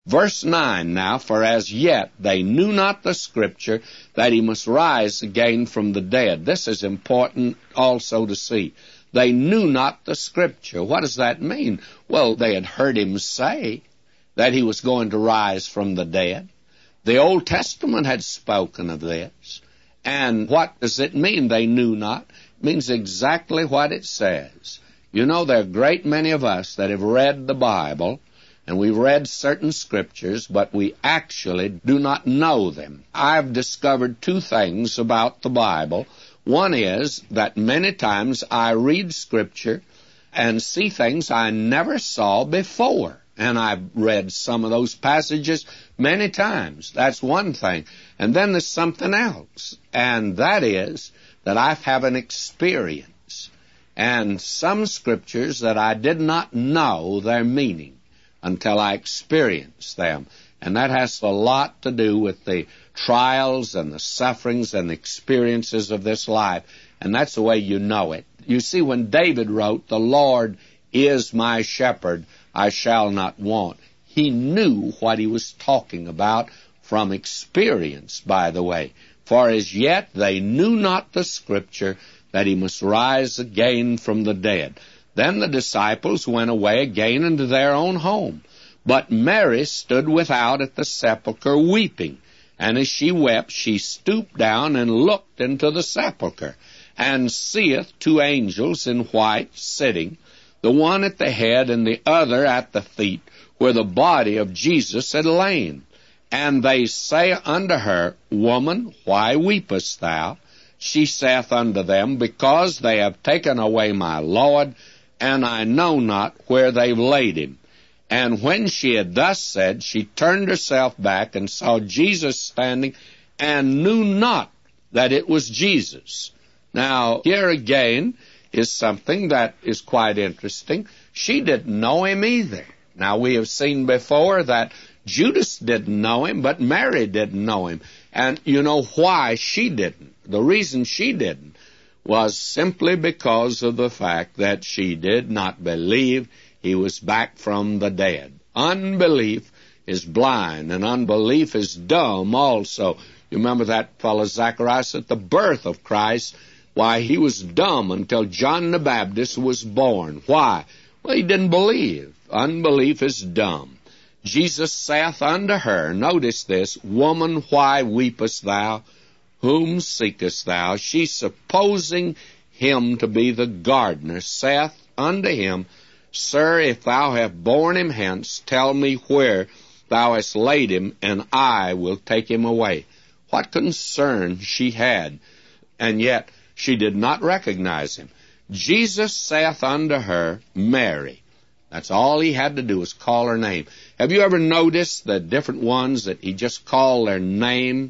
Verse 9 now, for as yet they knew not the Scripture, that he must rise again from the dead. This is important also to see. They knew not the Scripture. What does that mean? Well, they had heard him say that he was going to rise from the dead. The Old Testament had spoken of this. And what does it mean they knew not? It means exactly what it says. You know, there are a great many of us that have read the Bible, and we've read certain scriptures, but we actually do not know them. I've discovered two things about the Bible. One is that many times I read scripture and see things I never saw before. And I've read some of those passages many times. That's one thing. And then there's something else, and that is that I have an experience. And some scriptures that I did not know their meaning until I experienced them. And that has a lot to do with the trials and the sufferings and the experiences of this life. And that's the way you know it. You see, when David wrote, "The Lord is my shepherd, I shall not want," he knew what he was talking about from experience, by the way. For as yet they knew not the Scripture, that he must rise again from the dead. Then the disciples went away again into their own home. But Mary stood without at the sepulchre weeping. And as she wept, she stooped down and looked into the sepulchre, and seeth two angels in white sitting, the one at the head and the other at the feet, where the body of Jesus had lain. And they say unto her, Woman, why weepest thou? She saith unto them, Because they have taken away my Lord, and I know not where they've laid him. And when she had thus said, she turned herself back and saw Jesus standing, and knew not that it was Jesus. Now, here again is something that is quite interesting. She didn't know him either. Now, we have seen before that Judas didn't know him, but Mary didn't know him. And you know why she didn't. The reason she didn't was simply because of the fact that she did not believe he was back from the dead. Unbelief is blind, and unbelief is dumb also. You remember that fellow Zacharias at the birth of Christ? Why, he was dumb until John the Baptist was born. Why? Well, he didn't believe. Unbelief is dumb. Jesus saith unto her, notice this, Woman, why weepest thou? Whom seekest thou? She, supposing him to be the gardener, saith unto him, Sir, if thou have borne him hence, tell me where thou hast laid him, and I will take him away. What concern she had, and yet she did not recognize him. Jesus saith unto her, Mary. That's all he had to do was call her name. Have you ever noticed the different ones that he just called their name?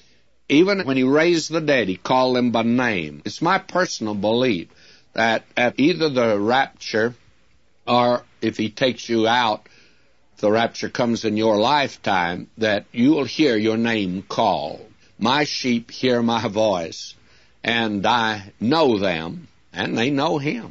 Even when he raised the dead, he called them by name. It's my personal belief that at either the rapture or if he takes you out, if the rapture comes in your lifetime, that you will hear your name called. My sheep hear my voice, and I know them, and they know him,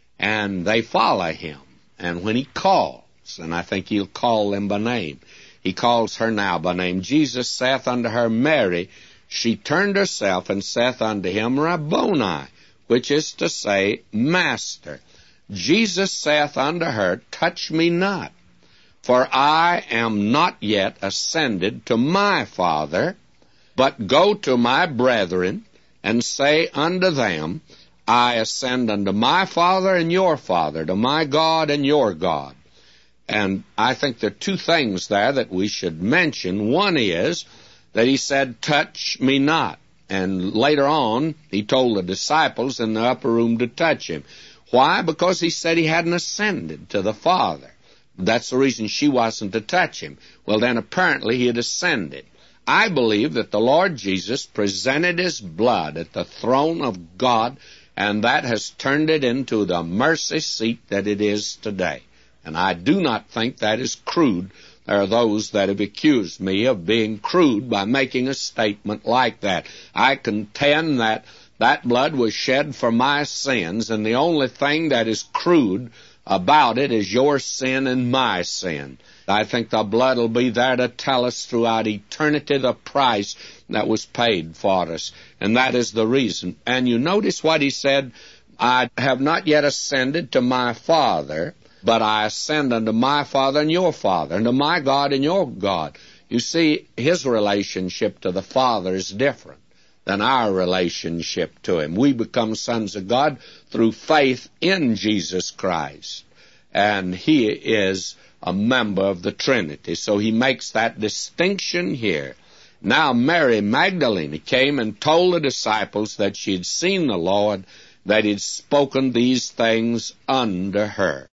and they follow him. And when he calls, and I think he'll call them by name, he calls her now by name. Jesus saith unto her, Mary. She turned herself and saith unto him, Rabboni, which is to say, Master. Jesus saith unto her, Touch me not, for I am not yet ascended to my Father, but go to my brethren, and say unto them, I ascend unto my Father and your Father, to my God and your God. And I think there are two things there that we should mention. One is that he said, Touch me not. And later on, he told the disciples in the upper room to touch him. Why? Because he said he hadn't ascended to the Father. That's the reason she wasn't to touch him. Well, then apparently he had ascended. I believe that the Lord Jesus presented his blood at the throne of God, and that has turned it into the mercy seat that it is today. And I do not think that is crude. There are those that have accused me of being crude by making a statement like that. I contend that that blood was shed for my sins, and the only thing that is crude about it is your sin and my sin. I think the blood will be there to tell us throughout eternity the price that was paid for us. And that is the reason. And you notice what he said, I have not yet ascended to my Father, but I ascend unto my Father and your Father, and to my God and your God. You see, his relationship to the Father is different than our relationship to him. We become sons of God through faith in Jesus Christ. And he is a member of the Trinity. So he makes that distinction here. Now Mary Magdalene came and told the disciples that she had seen the Lord, that he had spoken these things unto her.